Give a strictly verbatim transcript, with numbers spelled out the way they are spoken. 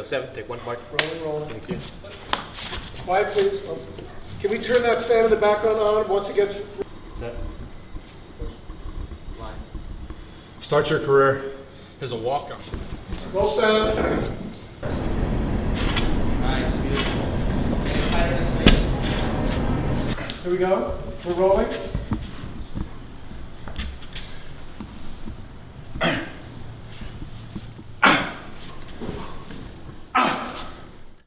go seven, take one part. Rolling, rolling. Thank you. Quiet, please. Oh. Can we turn that fan in the background on once it gets... Set. Line. Start your career as a walk-on. Roll sound. Nice, beautiful. Any tighter this way. Here we go. We're rolling.